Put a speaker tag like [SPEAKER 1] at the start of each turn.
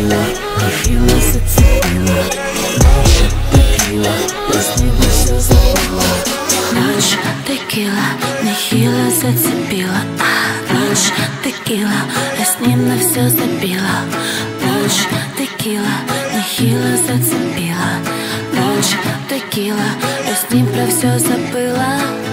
[SPEAKER 1] нехило зацепила. Ночь текила, я с ним все забыла. Ночь текила, нехило зацепила. Ночь текила, я с ним на все забила. Ночь текила, нехило зацепила. Ночь текила, я с ним про все забыла.